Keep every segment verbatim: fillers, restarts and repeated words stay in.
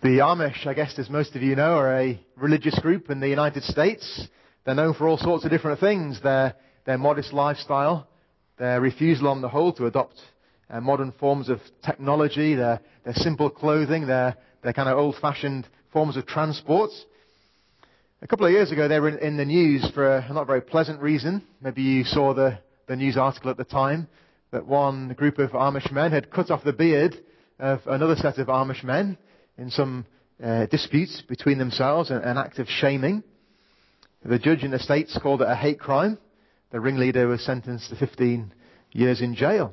The Amish, I guess as most of you know, are a religious group in the United States. They're known for all sorts of different things. Their, their modest lifestyle, their refusal on the whole to adopt uh, modern forms of technology, their, their simple clothing, their, their kind of old-fashioned forms of transport. A couple of years ago, they were in, in the news for a not very pleasant reason. Maybe you saw the, the news article at the time that one group of Amish men had cut off the beard of another set of Amish men in some uh, disputes between themselves, an, an act of shaming. The judge in the States called it a hate crime. The ringleader was sentenced to fifteen years in jail.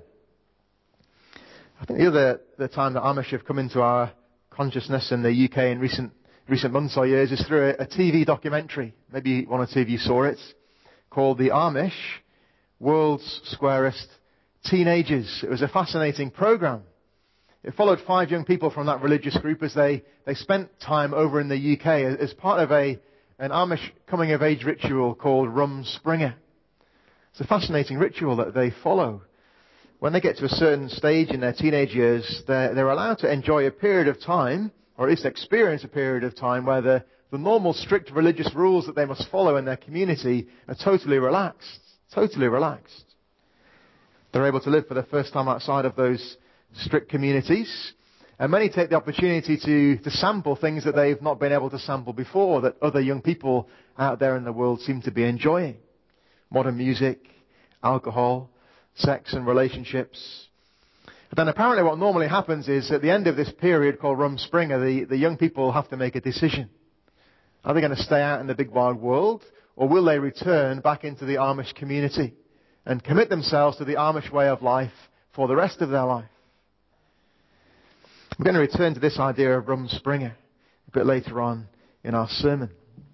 I think the other the time that Amish have come into our consciousness in the U K in recent recent months or years is through a, a T V documentary. Maybe one or two of you saw it, called The Amish, World's Squarest Teenagers. It was a fascinating program. It followed five young people from that religious group as they, they spent time over in the U K as part of a an Amish coming-of-age ritual called Rumspringa. It's a fascinating ritual that they follow. When they get to a certain stage in their teenage years, they're, they're allowed to enjoy a period of time, or at least experience a period of time, where the, the normal strict religious rules that they must follow in their community are totally relaxed. Totally relaxed. They're able to live for the first time outside of those strict communities. And many take the opportunity to, to sample things that they've not been able to sample before, that other young people out there in the world seem to be enjoying. Modern music, alcohol, sex and relationships. But then apparently what normally happens is at the end of this period called Rumspringa, the, the young people have to make a decision. Are they going to stay out in the big wide world, or will they return back into the Amish community and commit themselves to the Amish way of life for the rest of their life? We're going to return to this idea of Rumspringa a bit later on in our sermon.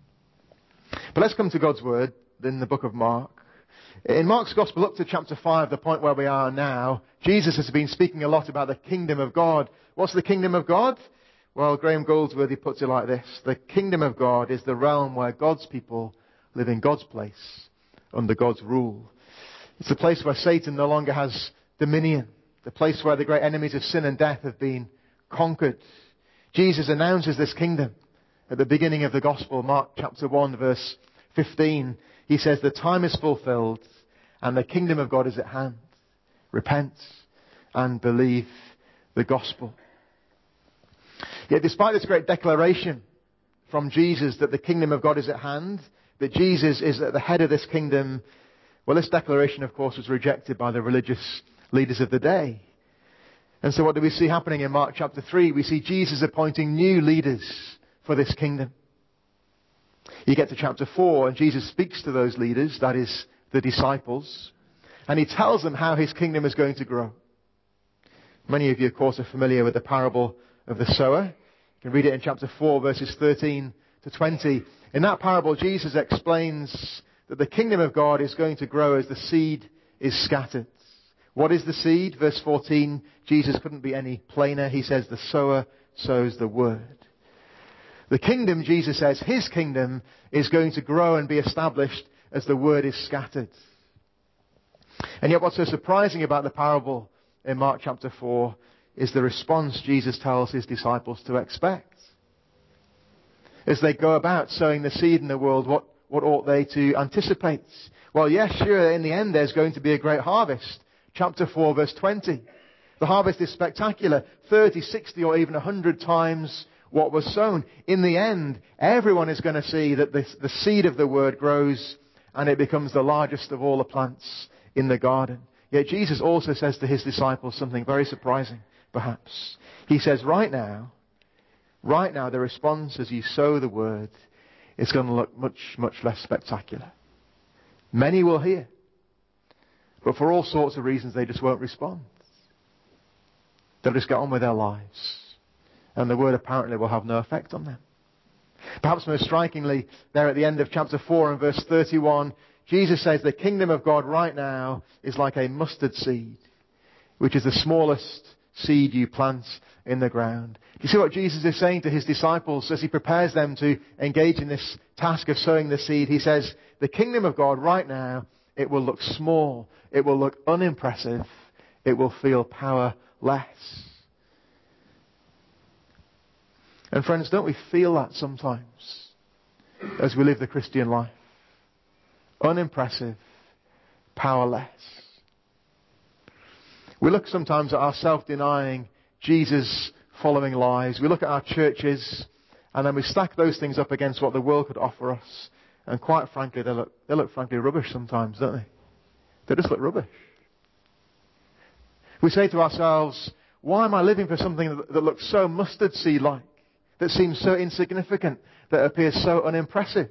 But let's come to God's Word in the book of Mark. In Mark's Gospel, up to chapter five, the point where we are now, Jesus has been speaking a lot about the kingdom of God. What's the kingdom of God? Well, Graham Goldsworthy puts it like this. The kingdom of God is the realm where God's people live in God's place, under God's rule. It's the place where Satan no longer has dominion. The place where the great enemies of sin and death have been conquered. Jesus announces this kingdom at the beginning of the Gospel, Mark chapter one, verse fifteen. He says, the time is fulfilled and the kingdom of God is at hand. Repent and believe the Gospel. Yet despite this great declaration from Jesus that the kingdom of God is at hand, that Jesus is at the head of this kingdom, well, this declaration, of course, was rejected by the religious leaders of the day. And so what do we see happening in Mark chapter three? We see Jesus appointing new leaders for this kingdom. You get to chapter four and Jesus speaks to those leaders, that is, the disciples, and he tells them how his kingdom is going to grow. Many of you, of course, are familiar with the parable of the sower. You can read it in chapter four, verses thirteen to twenty. In that parable, Jesus explains that the kingdom of God is going to grow as the seed is scattered. What is the seed? Verse fourteen, Jesus couldn't be any plainer. He says the sower sows the word. The kingdom, Jesus says, his kingdom is going to grow and be established as the word is scattered. And yet what's so surprising about the parable in Mark chapter four is the response Jesus tells his disciples to expect. As they go about sowing the seed in the world, what, what ought they to anticipate? Well, yes, sure, in the end there's going to be a great harvest. Chapter four, verse twenty. The harvest is spectacular. thirty, sixty, or even one hundred times what was sown. In the end, everyone is going to see that this, the seed of the word grows and it becomes the largest of all the plants in the garden. Yet Jesus also says to his disciples something very surprising, perhaps. He says, right now, right now, the response as you sow the word is going to look much, much less spectacular. Many will hear. But for all sorts of reasons, they just won't respond. They'll just get on with their lives. And the word apparently will have no effect on them. Perhaps most strikingly, there at the end of chapter four and verse thirty-one, Jesus says the kingdom of God right now is like a mustard seed, which is the smallest seed you plant in the ground. Do you see what Jesus is saying to his disciples as he prepares them to engage in this task of sowing the seed? He says, the kingdom of God right now, it will look small. It will look unimpressive. It will feel powerless. And friends, don't we feel that sometimes as we live the Christian life? Unimpressive, powerless. We look sometimes at our self-denying, Jesus-following lives. We look at our churches, and then we stack those things up against what the world could offer us. And quite frankly, they look, they look frankly rubbish sometimes, don't they? They just look rubbish. We say to ourselves, why am I living for something that, that looks so mustard seed-like, that seems so insignificant, that appears so unimpressive?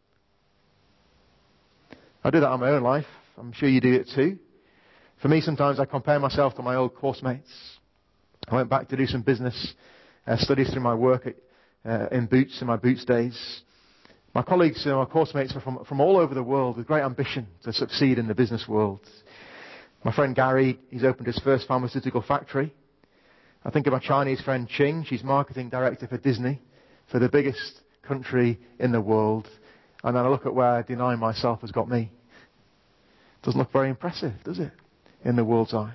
I do that in my own life. I'm sure you do it too. For me, sometimes I compare myself to my old course mates. I went back to do some business uh, studies through my work at, uh, in Boots, in my Boots days. My colleagues, uh, my course mates were from, from all over the world with great ambition to succeed in the business world. My friend Gary, he's opened his first pharmaceutical factory. I think of my Chinese friend Ching. She's marketing director for Disney, for the biggest country in the world. And then I look at where denying myself has got me. Doesn't look very impressive, does it? In the world's eyes.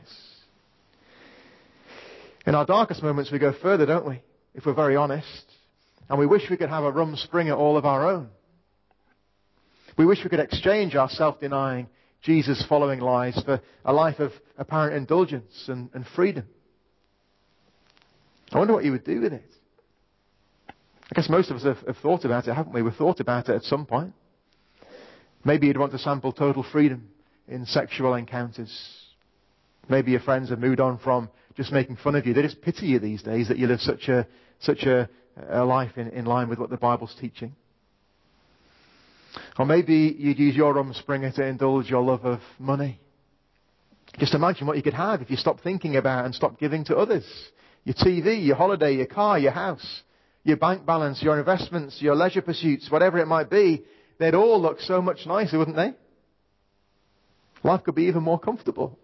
In our darkest moments we go further, don't we? If we're very honest. And we wish we could have a Rumspringa all of our own. We wish we could exchange our self-denying, Jesus-following lives for a life of apparent indulgence and, and freedom. I wonder what you would do with it. I guess most of us have, have thought about it, haven't we? We've thought about it at some point. Maybe you'd want to sample total freedom in sexual encounters. Maybe your friends have moved on from just making fun of you. They just pity you these days that you live such a such a, a life in, in line with what the Bible's teaching. Or maybe you'd use your Rumspringa to indulge your love of money. Just imagine what you could have if you stopped thinking about and stopped giving to others. Your T V, your holiday, your car, your house, your bank balance, your investments, your leisure pursuits, whatever it might be, they'd all look so much nicer, wouldn't they? Life could be even more comfortable.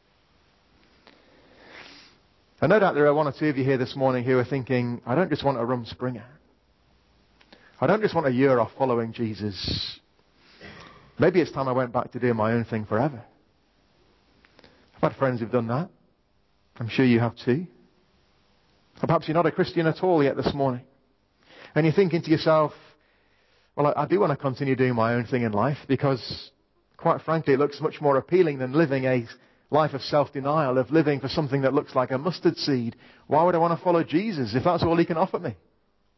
And no doubt there are one or two of you here this morning who are thinking, I don't just want a Rumspringa. I don't just want a year off following Jesus. Maybe it's time I went back to doing my own thing forever. I've had friends who've done that. I'm sure you have too. Or perhaps you're not a Christian at all yet this morning. And you're thinking to yourself, well, I, I do want to continue doing my own thing in life because, quite frankly, it looks much more appealing than living a life of self-denial, of living for something that looks like a mustard seed. Why would I want to follow Jesus if that's all he can offer me?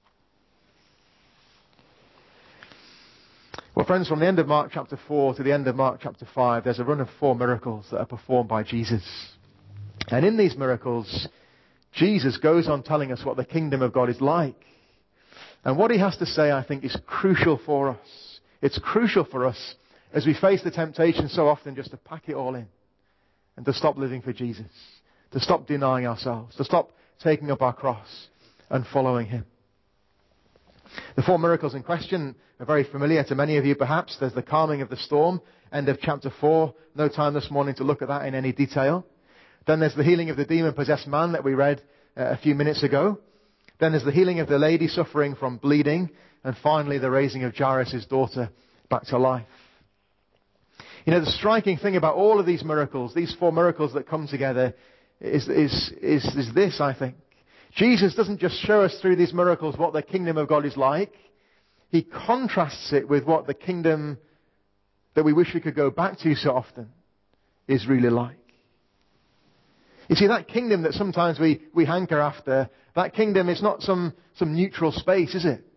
Well, friends, from the end of Mark chapter four to the end of Mark chapter five, there's a run of four miracles that are performed by Jesus. And in these miracles, Jesus goes on telling us what the kingdom of God is like. And what he has to say, I think, is crucial for us. It's crucial for us as we face the temptation so often just to pack it all in and to stop living for Jesus, to stop denying ourselves, to stop taking up our cross and following him. The four miracles in question are very familiar to many of you perhaps. There's the calming of the storm, end of chapter four. No time this morning to look at that in any detail. Then there's the healing of the demon-possessed man that we read uh, a few minutes ago. Then there's the healing of the lady suffering from bleeding. And finally, the raising of Jairus' daughter back to life. You know, the striking thing about all of these miracles, these four miracles that come together, is, is, is, is this, I think. Jesus doesn't just show us through these miracles what the kingdom of God is like. He contrasts it with what the kingdom that we wish we could go back to so often is really like. You see, that kingdom that sometimes we, we hanker after, that kingdom is not some, some neutral space, is it?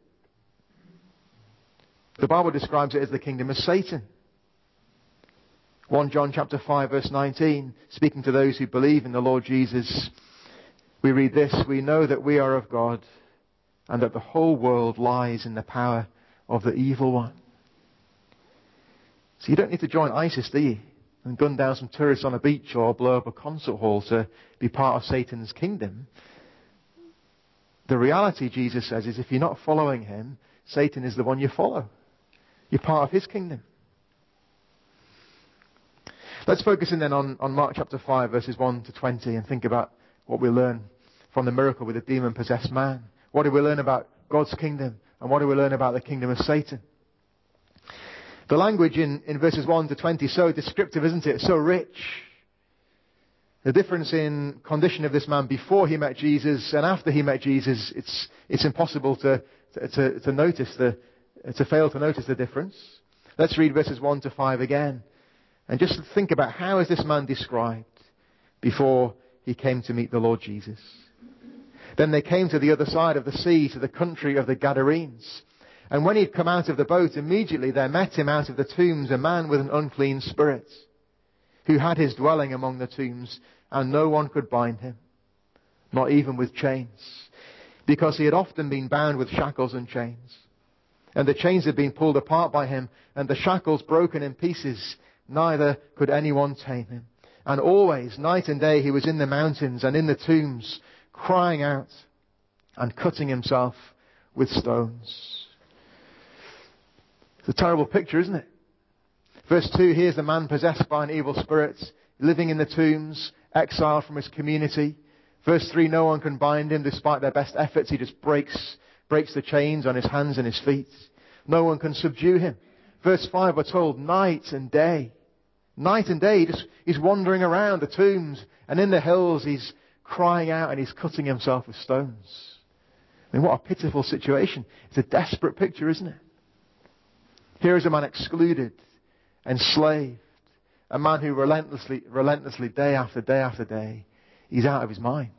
The Bible describes it as the kingdom of Satan. First John chapter five verse nineteen, speaking to those who believe in the Lord Jesus, we read this, we know that we are of God and that the whole world lies in the power of the evil one. So you don't need to join ISIS, do you? And gun down some tourists on a beach or blow up a concert hall to be part of Satan's kingdom. The reality, Jesus says, is if you're not following him, Satan is the one you follow. You're part of his kingdom. Let's focus in then on, on Mark chapter five, verses one to twenty, and think about what we learn from the miracle with the demon-possessed man. What do we learn about God's kingdom? And what do we learn about the kingdom of Satan? The language in, in verses one to twenty is so descriptive, isn't it? So rich. The difference in condition of this man before he met Jesus and after he met Jesus, it's, it's impossible to, to, to notice the, to fail to notice the difference. Let's read verses one to five again. And just think about how is this man described before he came to meet the Lord Jesus. Then they came to the other side of the sea, to the country of the Gadarenes. And when he'd come out of the boat, immediately there met him out of the tombs a man with an unclean spirit, who had his dwelling among the tombs, and no one could bind him, not even with chains, because he had often been bound with shackles and chains. And the chains had been pulled apart by him, and the shackles broken in pieces. Neither could anyone tame him. And always, night and day, he was in the mountains and in the tombs, crying out and cutting himself with stones. It's a terrible picture, isn't it? Verse two, here's the man possessed by an evil spirit, living in the tombs, exiled from his community. Verse three, no one can bind him despite their best efforts. He just breaks, breaks the chains on his hands and his feet. No one can subdue him. Verse five, we're told, night and day. Night and day, just, he's wandering around the tombs, and in the hills he's crying out and he's cutting himself with stones. I mean, what a pitiful situation. It's a desperate picture, isn't it? Here is a man excluded, enslaved, a man who relentlessly, relentlessly, day after day after day, he's out of his mind.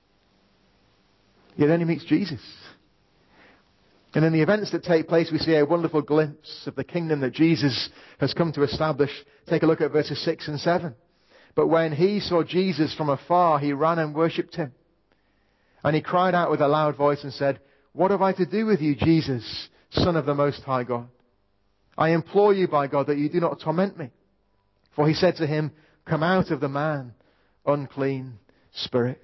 Yet then he meets Jesus. And in the events that take place, we see a wonderful glimpse of the kingdom that Jesus has come to establish. Take a look at verses six and seven. But when he saw Jesus from afar, he ran and worshipped him. And he cried out with a loud voice and said, "What have I to do with you, Jesus, Son of the Most High God? I implore you by God that you do not torment me." For he said to him, "Come out of the man, unclean spirit."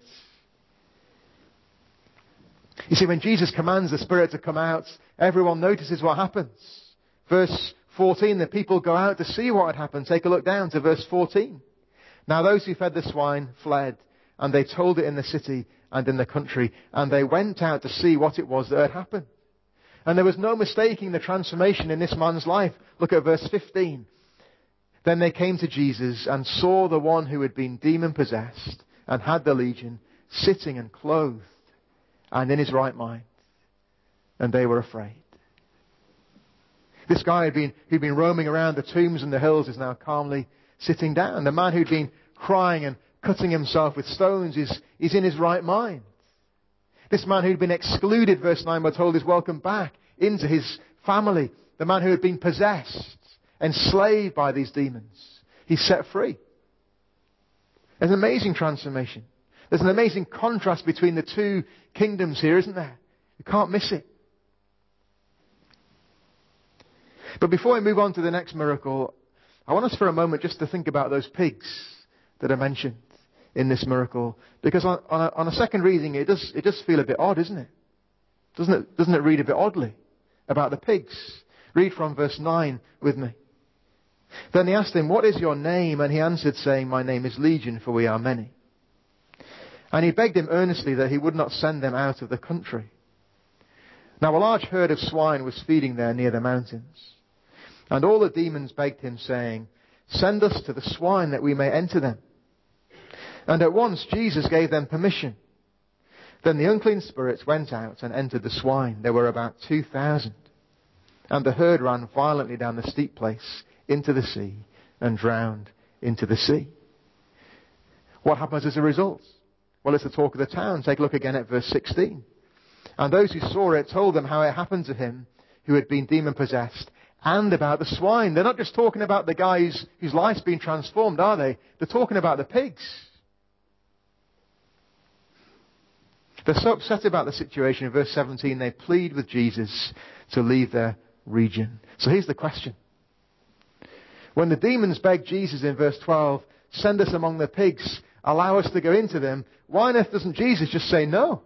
You see, when Jesus commands the spirit to come out, everyone notices what happens. Verse fourteen, the people go out to see what had happened. Take a look down to verse fourteen. Now those who fed the swine fled, and they told it in the city and in the country, and they went out to see what it was that had happened. And there was no mistaking the transformation in this man's life. Look at verse fifteen. Then they came to Jesus and saw the one who had been demon-possessed and had the legion sitting and clothed and in his right mind. And they were afraid. This guy who'd been, who'd been roaming around the tombs and the hills is now calmly sitting down. The man who'd been crying and cutting himself with stones is, is in his right mind. This man who'd been excluded, verse nine, we're told, is welcomed back into his family. The man who had been possessed, enslaved by these demons, he's set free. There's an amazing transformation. There's an amazing contrast between the two kingdoms here, isn't there? You can't miss it. But before we move on to the next miracle, I want us for a moment just to think about those pigs that are mentioned in this miracle. Because on, on, a, on a second reading, it does, it does feel a bit odd, isn't it? Doesn't it, doesn't it read a bit oddly about the pigs? Read from verse nine with me. Then they asked him, "What is your name?" And he answered, saying, "My name is Legion, for we are many." And he begged him earnestly that he would not send them out of the country. Now a large herd of swine was feeding there near the mountains. And all the demons begged him, saying, "Send us to the swine that we may enter them." And at once Jesus gave them permission. Then the unclean spirits went out and entered the swine. There were about two thousand. And the herd ran violently down the steep place into the sea and drowned into the sea. What happens as a result? Well, it's the talk of the town. Take a look again at verse sixteen. And those who saw it told them how it happened to him who had been demon-possessed, and about the swine. They're not just talking about the guys whose life's been transformed, are they? They're talking about the pigs. They're so upset about the situation. In verse seventeen, they plead with Jesus to leave their region. So here's the question. When the demons beg Jesus in verse twelve, "Send us among the pigs, allow us to go into them," why on earth doesn't Jesus just say no?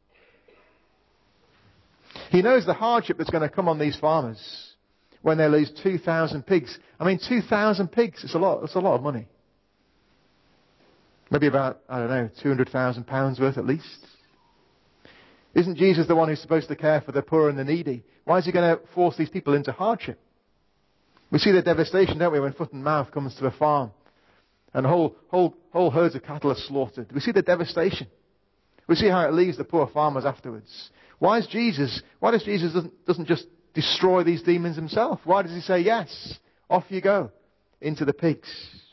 He knows the hardship that's going to come on these farmers when they lose two thousand pigs. I mean, two thousand pigs, it's a lot, it's a lot of money. Maybe about, I don't know, two hundred thousand pounds worth at least. Isn't Jesus the one who's supposed to care for the poor and the needy? Why is he going to force these people into hardship? We see the devastation, don't we, when foot and mouth comes to a farm. And whole, whole, whole herds of cattle are slaughtered. We see the devastation. We see how it leaves the poor farmers afterwards. Why is Jesus, why does Jesus doesn't, doesn't just destroy these demons himself? Why does he say, yes, off you go, into the pigs?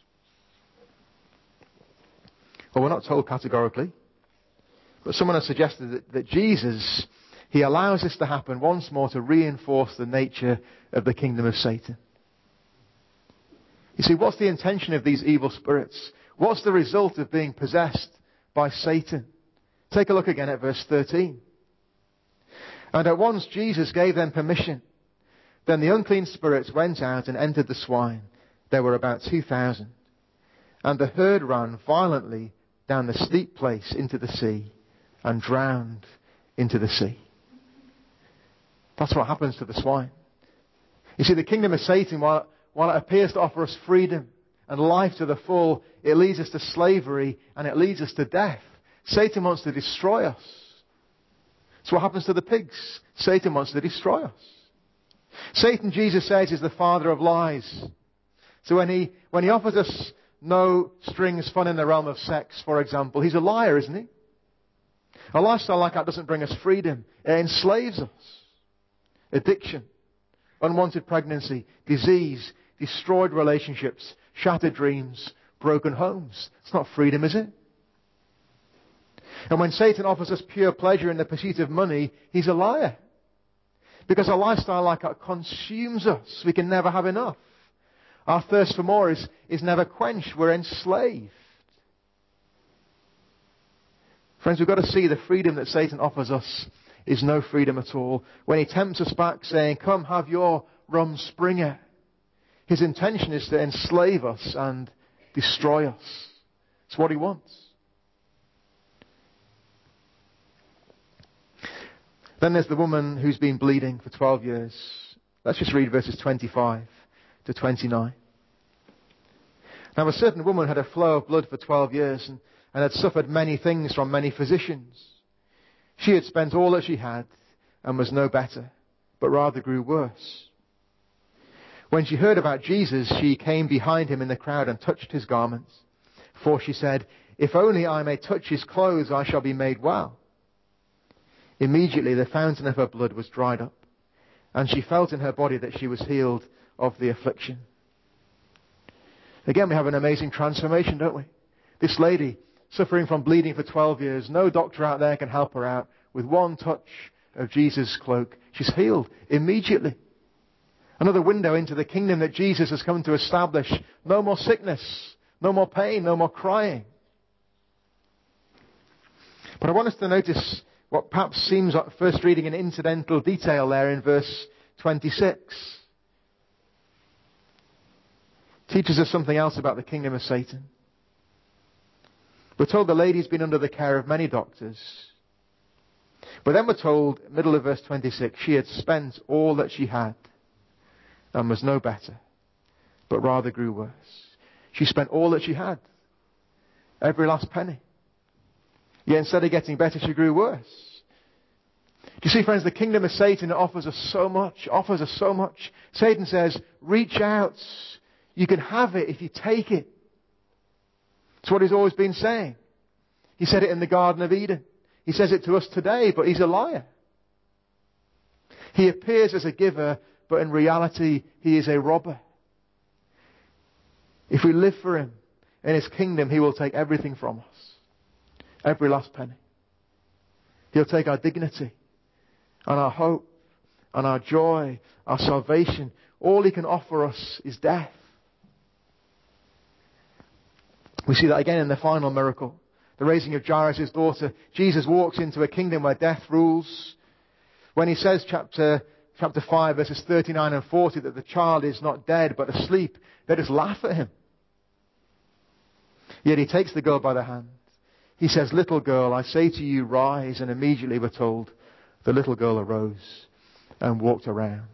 Well, we're not told categorically. But someone has suggested that, that Jesus, he allows this to happen once more to reinforce the nature of the kingdom of Satan. You see, what's the intention of these evil spirits? What's the result of being possessed by Satan? Take a look again at verse thirteen. And at once Jesus gave them permission. Then the unclean spirits went out and entered the swine. There were about two thousand. And the herd ran violently down the steep place into the sea and drowned into the sea. That's what happens to the swine. You see, the kingdom of Satan, while, while it appears to offer us freedom and life to the full, it leads us to slavery and it leads us to death. Satan wants to destroy us. So what happens to the pigs? Satan wants to destroy us. Satan, Jesus says, is the father of lies. So when he, when he offers us no strings fun in the realm of sex, for example, he's a liar, isn't he? A lifestyle like that doesn't bring us freedom. It enslaves us. Addiction, unwanted pregnancy, disease, destroyed relationships, shattered dreams, broken homes. It's not freedom, is it? And when Satan offers us pure pleasure in the pursuit of money, he's a liar. Because a lifestyle like that consumes us. We can never have enough. Our thirst for more is, is never quenched. We're enslaved. Friends, we've got to see the freedom that Satan offers us is no freedom at all. When he tempts us back saying, come have your Rumspringa, his intention is to enslave us and destroy us. It's what he wants. Then there's the woman who's been bleeding for twelve years. Let's just read verses twenty-five to twenty-nine. Now a certain woman had a flow of blood for twelve years and, and had suffered many things from many physicians. She had spent all that she had and was no better, but rather grew worse. When she heard about Jesus, she came behind him in the crowd and touched his garments. For she said, if only I may touch his clothes, I shall be made well. Immediately the fountain of her blood was dried up, and she felt in her body that she was healed of the affliction. Again, we have an amazing transformation, don't we? This lady, suffering from bleeding for twelve years, no doctor out there can help her out. With one touch of Jesus' cloak, she's healed immediately. Another window into the kingdom that Jesus has come to establish. No more sickness, no more pain, no more crying. But I want us to notice what perhaps seems at first reading an incidental detail there in verse twenty-six. Teaches us something else about the kingdom of Satan. We're told the lady's been under the care of many doctors. But then we're told, middle of verse twenty-six, she had spent all that she had and was no better, but rather grew worse. She spent all that she had. Every last penny. Yet instead of getting better, she grew worse. Do you see, friends, the kingdom of Satan offers us so much, offers us so much. Satan says, reach out. You can have it if you take it. It's what he's always been saying. He said it in the Garden of Eden. He says it to us today, but he's a liar. He appears as a giver, but in reality, he is a robber. If we live for him in his kingdom, he will take everything from us. Every last penny. He'll take our dignity and our hope and our joy, our salvation. All he can offer us is death. We see that again in the final miracle. The raising of Jairus' daughter. Jesus walks into a kingdom where death rules. When he says, chapter, chapter five, verses thirty-nine and forty, that the child is not dead but asleep, they just laugh at him. Yet he takes the girl by the hand. He says, little girl, I say to you, rise. And immediately we're told the little girl arose and walked around.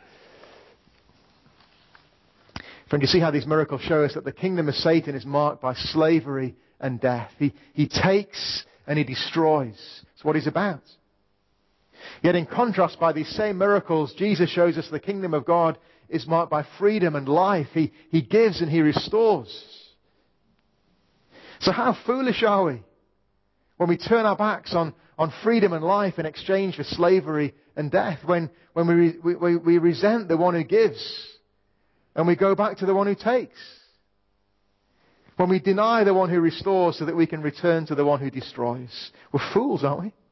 Friend, you see how these miracles show us that the kingdom of Satan is marked by slavery and death. He, he takes and he destroys. That's what he's about. Yet in contrast, by these same miracles, Jesus shows us the kingdom of God is marked by freedom and life. He, he gives and he restores. So how foolish are we when we turn our backs on, on freedom and life in exchange for slavery and death, when, when we, we, we resent the one who gives and we go back to the one who takes, when we deny the one who restores so that we can return to the one who destroys. We're fools, aren't we?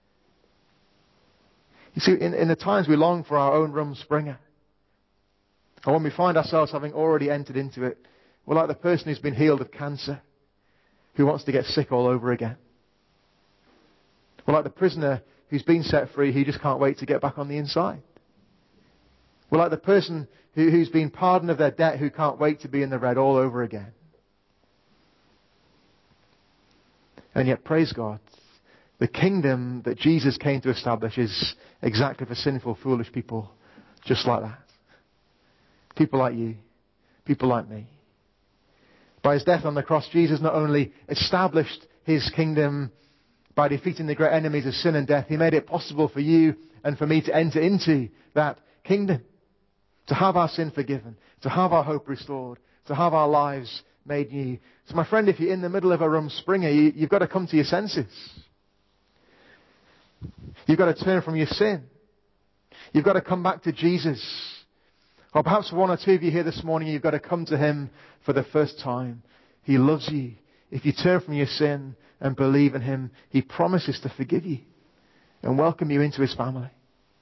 You see, in, in the times we long for our own Rumspringa, and when we find ourselves having already entered into it, we're like the person who's been healed of cancer, who wants to get sick all over again. We're like the prisoner who's been set free, who just can't wait to get back on the inside. We're like the person who, who's been pardoned of their debt, who can't wait to be in the red all over again. And yet, praise God, the kingdom that Jesus came to establish is exactly for sinful, foolish people just like that. People like you, people like me. By his death on the cross, Jesus not only established his kingdom by defeating the great enemies of sin and death, he made it possible for you and for me to enter into that kingdom, to have our sin forgiven, to have our hope restored, to have our lives made new. So my friend, if you're in the middle of a Rumspringa, you, you've got to come to your senses. You've got to turn from your sin. You've got to come back to Jesus. Or perhaps one or two of you here this morning, you've got to come to him for the first time. He loves you. If you turn from your sin and believe in him, he promises to forgive you and welcome you into his family.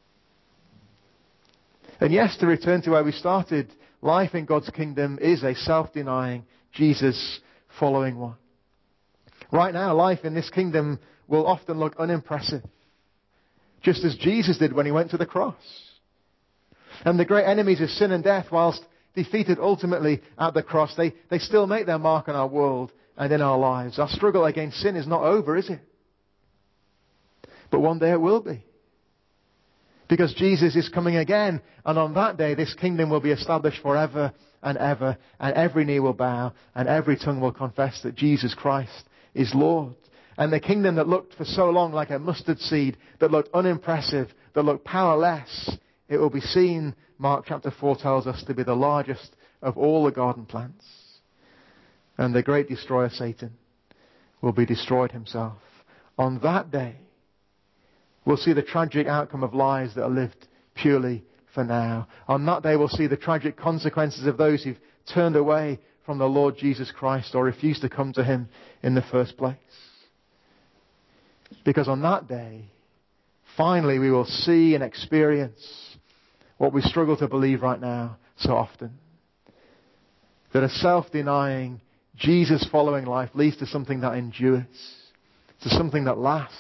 And yes, to return to where we started, life in God's kingdom is a self-denying, Jesus-following one. Right now, life in this kingdom will often look unimpressive, just as Jesus did when he went to the cross. And the great enemies of sin and death, whilst defeated ultimately at the cross, they, they still make their mark on our world and in our lives. Our struggle against sin is not over, is it? But one day it will be. Because Jesus is coming again, and on that day this kingdom will be established forever and ever, and every knee will bow, and every tongue will confess that Jesus Christ is Lord. And the kingdom that looked for so long like a mustard seed, that looked unimpressive, that looked powerless, it will be seen, Mark chapter four tells us, to be the largest of all the garden plants. And the great destroyer, Satan, will be destroyed himself. On that day, we'll see the tragic outcome of lives that are lived purely for now. On that day, we'll see the tragic consequences of those who've turned away from the Lord Jesus Christ or refused to come to him in the first place. Because on that day, finally, we will see and experience what we struggle to believe right now so often. That a self-denying, Jesus-following life leads to something that endures, to something that lasts.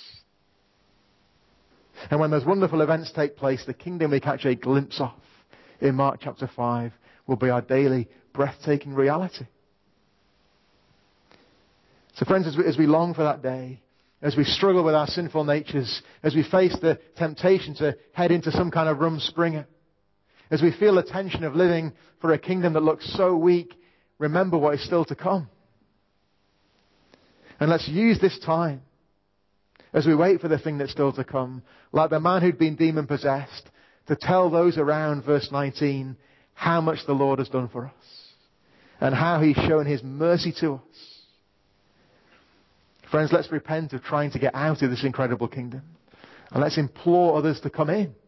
And when those wonderful events take place, the kingdom we catch a glimpse of in Mark chapter five will be our daily, breathtaking reality. So friends, as we, as we long for that day, as we struggle with our sinful natures, as we face the temptation to head into some kind of Rumspringa, as we feel the tension of living for a kingdom that looks so weak, remember what is still to come. And let's use this time, as we wait for the thing that's still to come, like the man who'd been demon-possessed, to tell those around, verse nineteen, how much the Lord has done for us, and how he's shown his mercy to us. Friends, let's repent of trying to get out of this incredible kingdom. And let's implore others to come in.